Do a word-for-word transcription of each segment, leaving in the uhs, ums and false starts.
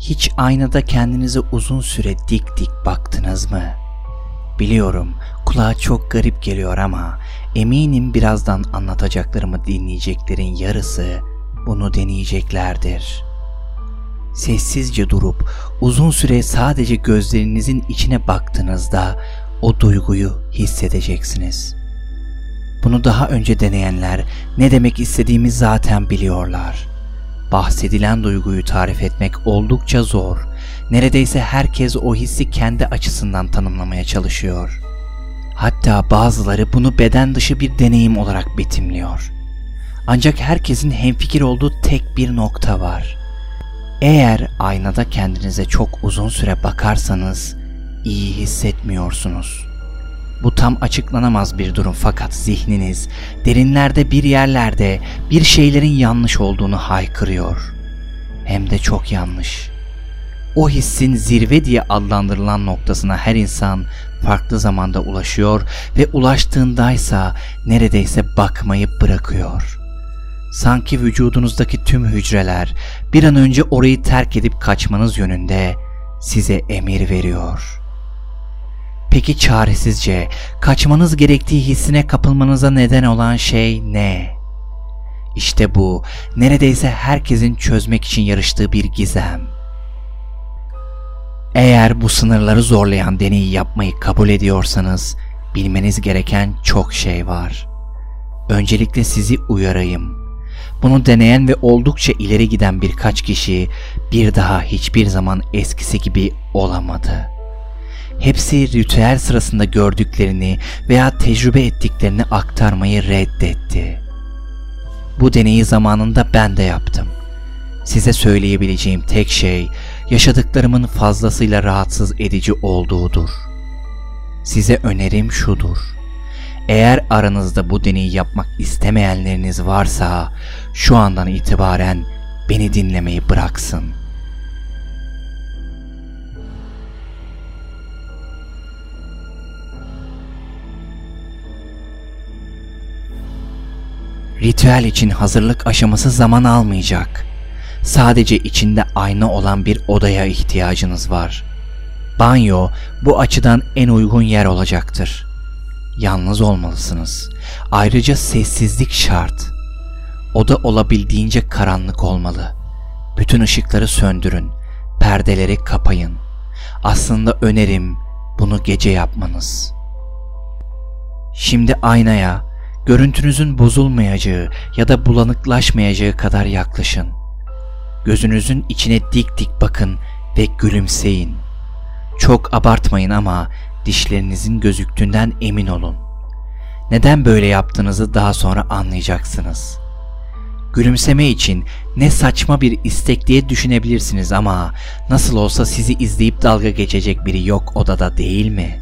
Hiç aynada kendinize uzun süre dik dik baktınız mı? Biliyorum, kulağa çok garip geliyor ama eminim birazdan anlatacaklarımı dinleyeceklerin yarısı bunu deneyeceklerdir. Sessizce durup uzun süre sadece gözlerinizin içine baktığınızda o duyguyu hissedeceksiniz. Bunu daha önce deneyenler ne demek istediğimi zaten biliyorlar. Bahsedilen duyguyu tarif etmek oldukça zor. Neredeyse herkes o hissi kendi açısından tanımlamaya çalışıyor. Hatta bazıları bunu beden dışı bir deneyim olarak betimliyor. Ancak herkesin hemfikir olduğu tek bir nokta var. Eğer aynada kendinize çok uzun süre bakarsanız iyi hissetmiyorsunuz. Bu tam açıklanamaz bir durum fakat zihniniz derinlerde bir yerlerde bir şeylerin yanlış olduğunu haykırıyor. Hem de çok yanlış. O hissin zirve diye adlandırılan noktasına her insan farklı zamanda ulaşıyor ve ulaştığındaysa neredeyse bakmayı bırakıyor. Sanki vücudunuzdaki tüm hücreler bir an önce orayı terk edip kaçmanız yönünde size emir veriyor. Peki çaresizce kaçmanız gerektiği hissine kapılmanıza neden olan şey ne? İşte bu neredeyse herkesin çözmek için yarıştığı bir gizem. Eğer bu sınırları zorlayan deneyi yapmayı kabul ediyorsanız bilmeniz gereken çok şey var. Öncelikle sizi uyarayım. Bunu deneyen ve oldukça ileri giden birkaç kişi bir daha hiçbir zaman eskisi gibi olamadı. Hepsi ritüel sırasında gördüklerini veya tecrübe ettiklerini aktarmayı reddetti. Bu deneyi zamanında ben de yaptım. Size söyleyebileceğim tek şey yaşadıklarımın fazlasıyla rahatsız edici olduğudur. Size önerim şudur. Eğer aranızda bu deneyi yapmak istemeyenleriniz varsa şu andan itibaren beni dinlemeyi bıraksın. Ritüel için hazırlık aşaması zaman almayacak. Sadece içinde ayna olan bir odaya ihtiyacınız var. Banyo bu açıdan en uygun yer olacaktır. Yalnız olmalısınız. Ayrıca sessizlik şart. Oda olabildiğince karanlık olmalı. Bütün ışıkları söndürün. Perdeleri kapayın. Aslında önerim bunu gece yapmanız. Şimdi aynaya, görüntünüzün bozulmayacağı ya da bulanıklaşmayacağı kadar yaklaşın. Gözünüzün içine dik dik bakın ve gülümseyin. Çok abartmayın ama dişlerinizin gözüktüğünden emin olun. Neden böyle yaptığınızı daha sonra anlayacaksınız. Gülümseme için ne saçma bir istek diye düşünebilirsiniz ama nasıl olsa sizi izleyip dalga geçecek biri yok odada, değil mi?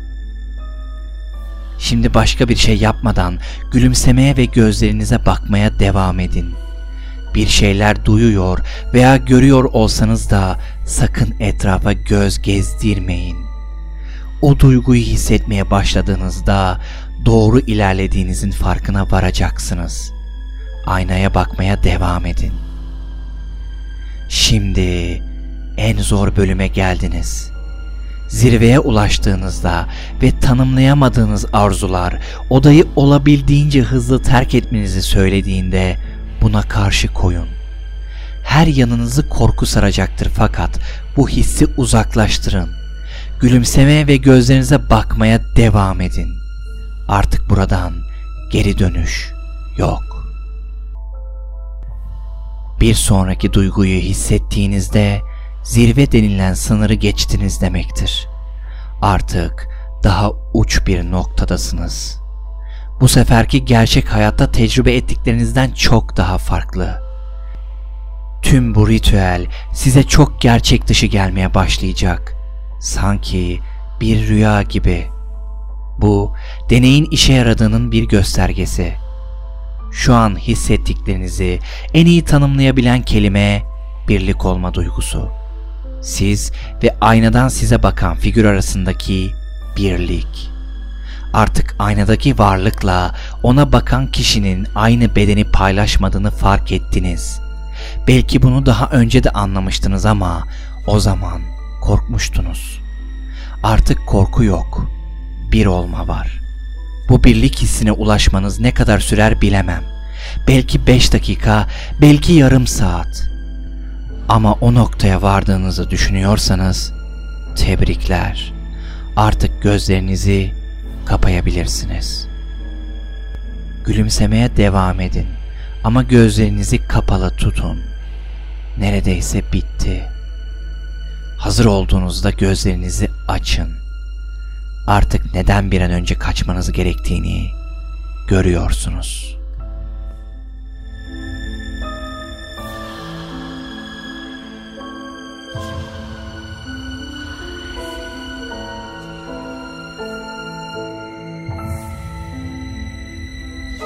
Şimdi başka bir şey yapmadan gülümsemeye ve gözlerinize bakmaya devam edin. Bir şeyler duyuyor veya görüyor olsanız da sakın etrafa göz gezdirmeyin. O duyguyu hissetmeye başladığınızda doğru ilerlediğinizin farkına varacaksınız. Aynaya bakmaya devam edin. Şimdi en zor bölüme geldiniz. Zirveye ulaştığınızda ve tanımlayamadığınız arzular odayı olabildiğince hızlı terk etmenizi söylediğinde buna karşı koyun. Her yanınızı korku saracaktır fakat bu hissi uzaklaştırın. Gülümsemeye ve gözlerinize bakmaya devam edin. Artık buradan geri dönüş yok. Bir sonraki duyguyu hissettiğinizde zirve denilen sınırı geçtiniz demektir. Artık daha uç bir noktadasınız. Bu seferki gerçek hayatta tecrübe ettiklerinizden çok daha farklı. Tüm bu ritüel size çok gerçek dışı gelmeye başlayacak. Sanki bir rüya gibi. Bu, deneyin işe yaradığının bir göstergesi. Şu an hissettiklerinizi en iyi tanımlayabilen kelime birlik olma duygusu. Siz ve aynadan size bakan figür arasındaki birlik. Artık aynadaki varlıkla ona bakan kişinin aynı bedeni paylaşmadığını fark ettiniz. Belki bunu daha önce de anlamıştınız ama O zaman korkmuştunuz. Artık korku yok. Bir olma var. Bu birlik hissine ulaşmanız ne kadar sürer bilemem. Belki beş dakika, belki yarım saat. Ama o noktaya vardığınızı düşünüyorsanız tebrikler. Artık gözlerinizi kapayabilirsiniz. Gülümsemeye devam edin ama gözlerinizi kapalı tutun. Neredeyse bitti. Hazır olduğunuzda gözlerinizi açın. Artık neden bir an önce kaçmanız gerektiğini görüyorsunuz.